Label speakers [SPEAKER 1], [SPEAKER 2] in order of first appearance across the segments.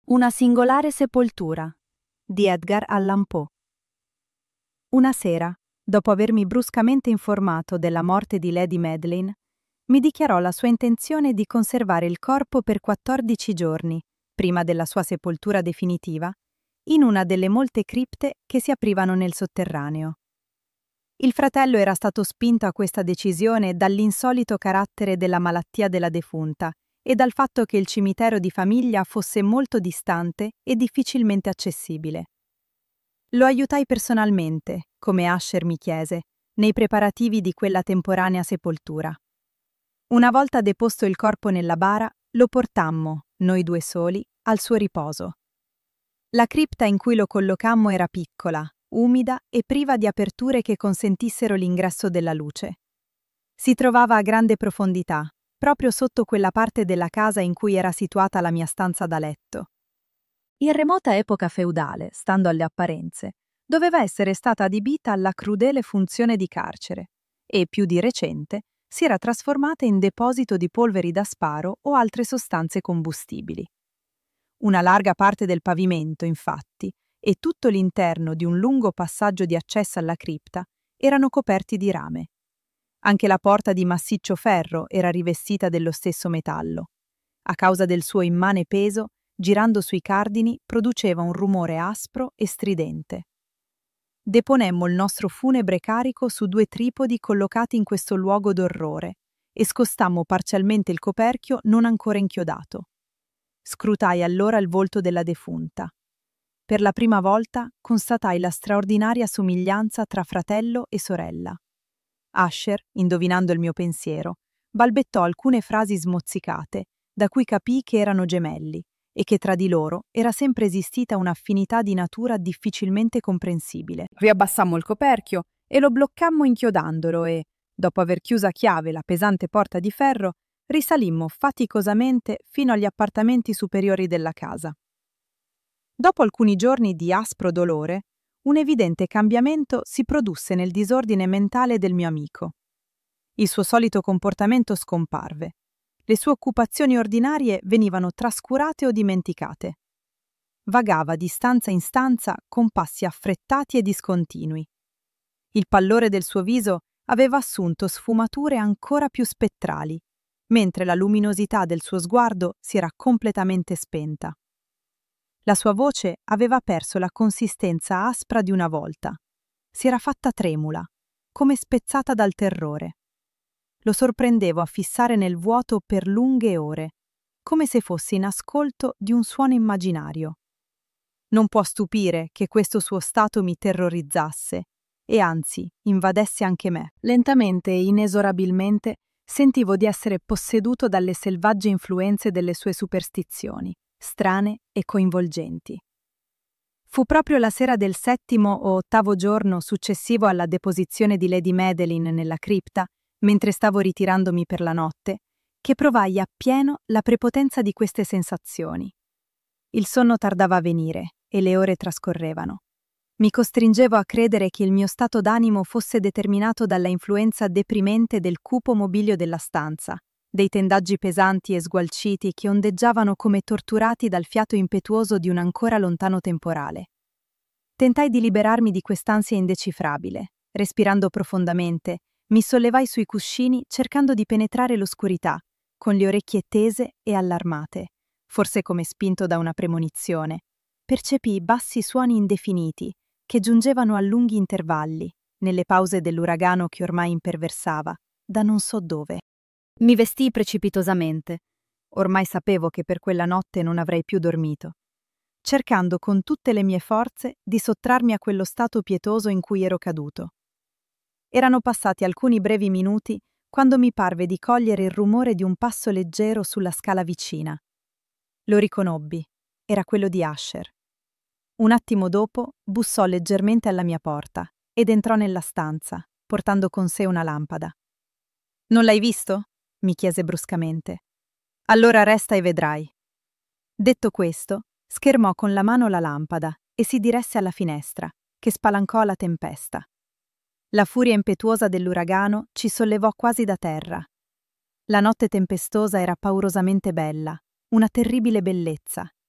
[SPEAKER 1] Una singolare sepoltura di Edgar Allan Poe. Una sera, dopo avermi bruscamente informato della morte di Lady Madeline, mi dichiarò la sua intenzione di conservare il corpo per 14 giorni, prima della sua sepoltura definitiva, in una delle molte cripte che si aprivano nel sotterraneo. Il fratello era stato spinto a questa decisione dall'insolito carattere della malattia della defunta e dal fatto che il cimitero di famiglia fosse molto distante e difficilmente accessibile. Lo aiutai personalmente, come Asher mi chiese, nei preparativi di quella temporanea sepoltura. Una volta deposto il corpo nella bara, lo portammo, noi due soli, al suo riposo. La cripta in cui lo collocammo era piccola, umida e priva di aperture che consentissero l'ingresso della luce. Si trovava a grande profondità, proprio sotto quella parte della casa in cui era situata la mia stanza da letto. In remota epoca feudale, stando alle apparenze, doveva essere stata adibita alla crudele funzione di carcere e, più di recente, si era trasformata in deposito di polveri da sparo o altre sostanze combustibili. Una larga parte del pavimento, infatti, e tutto l'interno di un lungo passaggio di accesso alla cripta erano coperti di rame. Anche la porta di massiccio ferro era rivestita dello stesso metallo. A causa del suo immane peso, girando sui cardini, produceva un rumore aspro e stridente. Deponemmo il nostro funebre carico su 2 tripodi collocati in questo luogo d'orrore e scostammo parzialmente il coperchio non ancora inchiodato. Scrutai allora il volto della defunta. Per la prima volta constatai la straordinaria somiglianza tra fratello e sorella. Asher, indovinando il mio pensiero, balbettò alcune frasi smozzicate, da cui capii che erano gemelli e che tra di loro era sempre esistita un'affinità di natura difficilmente comprensibile. Riabbassammo il coperchio e lo bloccammo inchiodandolo e, dopo aver chiuso a chiave la pesante porta di ferro, risalimmo faticosamente fino agli appartamenti superiori della casa. Dopo alcuni giorni di aspro dolore, un evidente cambiamento si produsse nel disordine mentale del mio amico. Il suo solito comportamento scomparve. Le sue occupazioni ordinarie venivano trascurate o dimenticate. Vagava di stanza in stanza con passi affrettati e discontinui. Il pallore del suo viso aveva assunto sfumature ancora più spettrali, mentre la luminosità del suo sguardo si era completamente spenta. La sua voce aveva perso la consistenza aspra di una volta. Si era fatta tremula, come spezzata dal terrore. Lo sorprendevo a fissare nel vuoto per lunghe ore, come se fosse in ascolto di un suono immaginario. Non può stupire che questo suo stato mi terrorizzasse e anzi invadesse anche me. Lentamente e inesorabilmente sentivo di essere posseduto dalle selvagge influenze delle sue superstizioni, strane e coinvolgenti. Fu proprio la sera del 7° o 8° giorno successivo alla deposizione di Lady Madeline nella cripta, mentre stavo ritirandomi per la notte, che provai appieno la prepotenza di queste sensazioni. Il sonno tardava a venire e le ore trascorrevano. Mi costringevo a credere che il mio stato d'animo fosse determinato dalla influenza deprimente del cupo mobilio della stanza, dei tendaggi pesanti e sgualciti che ondeggiavano come torturati dal fiato impetuoso di un ancora lontano temporale. Tentai di liberarmi di quest'ansia indecifrabile. Respirando profondamente, mi sollevai sui cuscini cercando di penetrare l'oscurità, con le orecchie tese e allarmate, forse come spinto da una premonizione. Percepii bassi suoni indefiniti, che giungevano a lunghi intervalli, nelle pause dell'uragano che ormai imperversava, da non so dove. Mi vestii precipitosamente. Ormai sapevo che per quella notte non avrei più dormito, cercando con tutte le mie forze di sottrarmi a quello stato pietoso in cui ero caduto. Erano passati alcuni brevi minuti quando mi parve di cogliere il rumore di un passo leggero sulla scala vicina. Lo riconobbi. Era quello di Asher. Un attimo dopo bussò leggermente alla mia porta ed entrò nella stanza, portando con sé una lampada. «Non l'hai visto?» mi chiese bruscamente. «Allora resta e vedrai». Detto questo, schermò con la mano la lampada e si diresse alla finestra, che spalancò la tempesta. La furia impetuosa dell'uragano ci sollevò quasi da terra. La notte tempestosa era paurosamente bella, una terribile bellezza,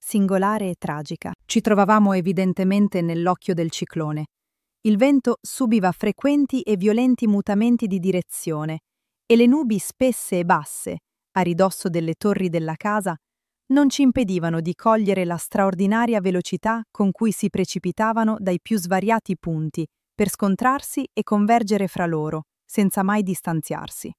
[SPEAKER 1] singolare e tragica. Ci trovavamo evidentemente nell'occhio del ciclone. Il vento subiva frequenti e violenti mutamenti di direzione e le nubi spesse e basse, a ridosso delle torri della casa, non ci impedivano di cogliere la straordinaria velocità con cui si precipitavano dai più svariati punti per scontrarsi e convergere fra loro, senza mai distanziarsi.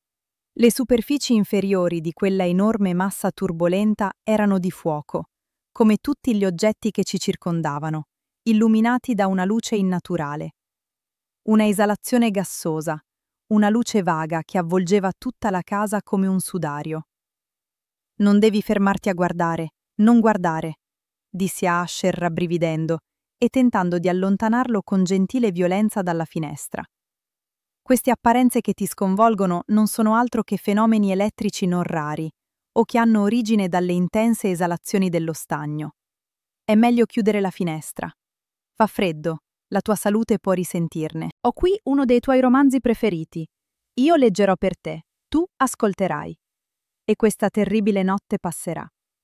[SPEAKER 1] Le superfici inferiori di quella enorme massa turbolenta erano di fuoco, come tutti gli oggetti che ci circondavano, illuminati da una luce innaturale. Una esalazione gassosa, una luce vaga che avvolgeva tutta la casa come un sudario. «Non devi fermarti a guardare, non guardare», dissi a Asher rabbrividendo e tentando di allontanarlo con gentile violenza dalla finestra. Queste apparenze che ti sconvolgono non sono altro che fenomeni elettrici non rari, o che hanno origine dalle intense esalazioni dello stagno. È meglio chiudere la finestra. Fa freddo, la tua salute può risentirne. Ho qui uno dei tuoi romanzi preferiti. Io leggerò per te, tu ascolterai. E questa terribile notte passerà.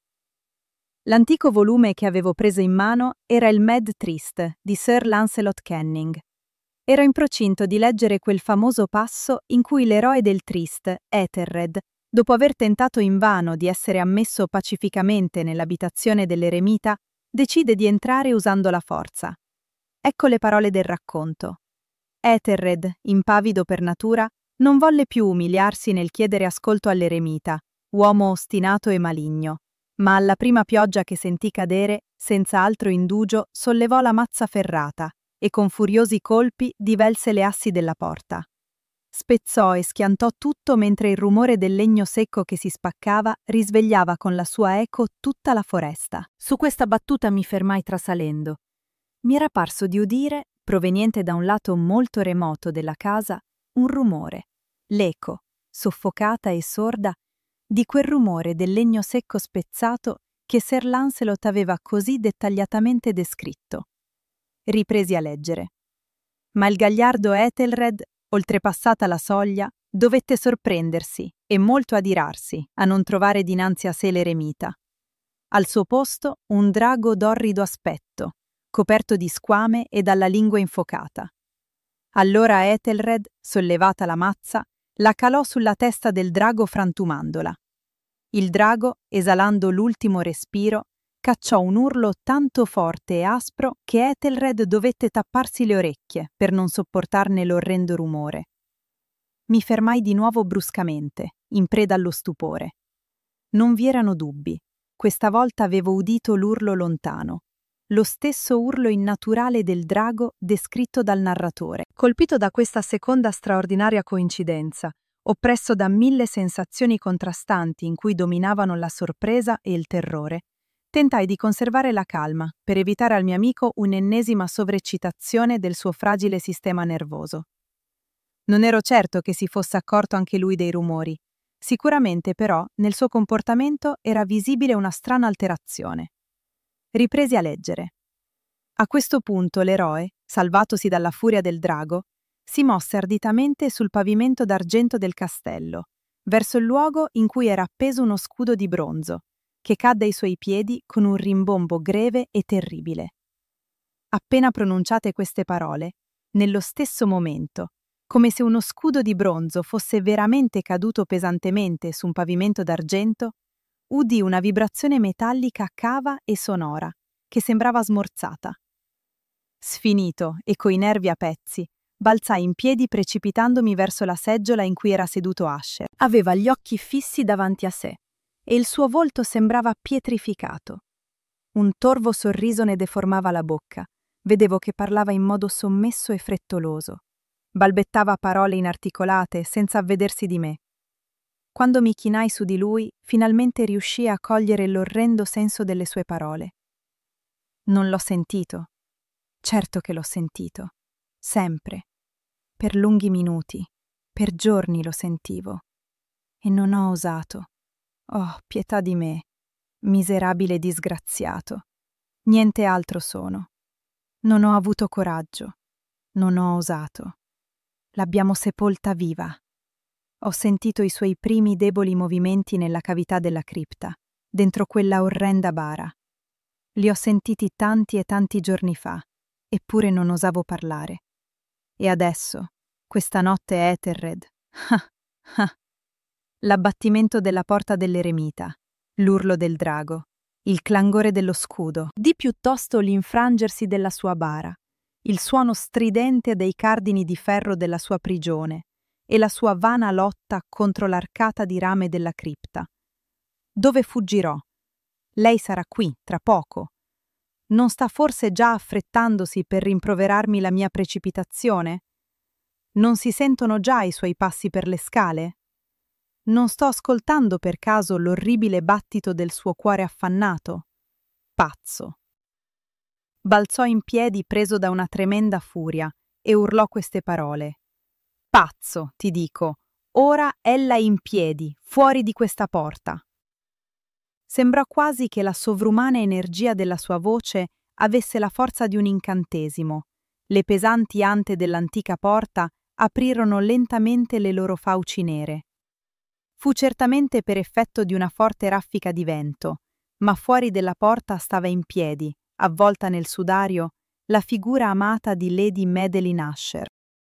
[SPEAKER 1] L'antico volume che avevo preso in mano era il Mad Trist di Sir Lancelot Canning. Ero in procinto di leggere quel famoso passo in cui l'eroe del Trist, Ethelred, dopo aver tentato invano di essere ammesso pacificamente nell'abitazione dell'eremita, decide di entrare usando la forza. Ecco le parole del racconto. Ethelred, impavido per natura, non volle più umiliarsi nel chiedere ascolto all'eremita, uomo ostinato e maligno, ma alla prima pioggia che sentì cadere, senza altro indugio, sollevò la mazza ferrata e con furiosi colpi divelse le assi della porta. Spezzò e schiantò tutto mentre il rumore del legno secco che si spaccava risvegliava con la sua eco tutta la foresta. Su questa battuta mi fermai trasalendo. Mi era parso di udire, proveniente da un lato molto remoto della casa, un rumore, l'eco, soffocata e sorda, di quel rumore del legno secco spezzato che Sir Lancelot aveva così dettagliatamente descritto. Ripresi a leggere. Ma il gagliardo Ethelred, oltrepassata la soglia, dovette sorprendersi e molto adirarsi a non trovare dinanzi a sé l'eremita. Al suo posto un drago d'orrido aspetto, coperto di squame e dalla lingua infocata. Allora Ethelred, sollevata la mazza, la calò sulla testa del drago frantumandola. Il drago, esalando l'ultimo respiro, cacciò un urlo tanto forte e aspro che Ethelred dovette tapparsi le orecchie per non sopportarne l'orrendo rumore. Mi fermai di nuovo bruscamente, in preda allo stupore. Non vi erano dubbi. Questa volta avevo udito l'urlo lontano. Lo stesso urlo innaturale del drago descritto dal narratore. Colpito da questa seconda straordinaria coincidenza, oppresso da 1000 sensazioni contrastanti in cui dominavano la sorpresa e il terrore, tentai di conservare la calma per evitare al mio amico un'ennesima sovreccitazione del suo fragile sistema nervoso. Non ero certo che si fosse accorto anche lui dei rumori. Sicuramente, però, nel suo comportamento era visibile una strana alterazione. Ripresi a leggere. A questo punto l'eroe, salvatosi dalla furia del drago, si mosse arditamente sul pavimento d'argento del castello, verso il luogo in cui era appeso uno scudo di bronzo, che cadde ai suoi piedi con un rimbombo greve e terribile. Appena pronunciate queste parole, nello stesso momento, come se uno scudo di bronzo fosse veramente caduto pesantemente su un pavimento d'argento, udì una vibrazione metallica cava e sonora, che sembrava smorzata. Sfinito e coi nervi a pezzi, balzai in piedi precipitandomi verso la seggiola in cui era seduto Asher. Aveva gli occhi fissi davanti a sé e il suo volto sembrava pietrificato. Un torvo sorriso ne deformava la bocca. Vedevo che parlava in modo sommesso e frettoloso. Balbettava parole inarticolate senza avvedersi di me. Quando mi chinai su di lui, finalmente riuscii a cogliere l'orrendo senso delle sue parole. Non l'ho sentito. Certo che l'ho sentito. Sempre. Per lunghi minuti. Per giorni lo sentivo. E non ho osato. Oh, pietà di me. Miserabile disgraziato. Niente altro sono. Non ho avuto coraggio. Non ho osato. L'abbiamo sepolta viva. Ho sentito i suoi primi deboli movimenti nella cavità della cripta, dentro quella orrenda bara. Li ho sentiti tanti e tanti giorni fa, eppure non osavo parlare. E adesso, questa notte Ethered, l'abbattimento della porta dell'eremita, l'urlo del drago, il clangore dello scudo, di piuttosto l'infrangersi della sua bara, il suono stridente dei cardini di ferro della sua prigione e la sua vana lotta contro l'arcata di rame della cripta. Dove fuggirò? Lei sarà qui, tra poco. Non sta forse già affrettandosi per rimproverarmi la mia precipitazione? Non si sentono già i suoi passi per le scale? Non sto ascoltando per caso l'orribile battito del suo cuore affannato? Pazzo. Balzò in piedi preso da una tremenda furia e urlò queste parole. Pazzo, ti dico, ora ella è in piedi, fuori di questa porta. Sembrò quasi che la sovrumana energia della sua voce avesse la forza di un incantesimo. Le pesanti ante dell'antica porta aprirono lentamente le loro fauci nere. Fu certamente per effetto di una forte raffica di vento, ma fuori della porta stava in piedi, avvolta nel sudario, la figura amata di Lady Madeline Usher.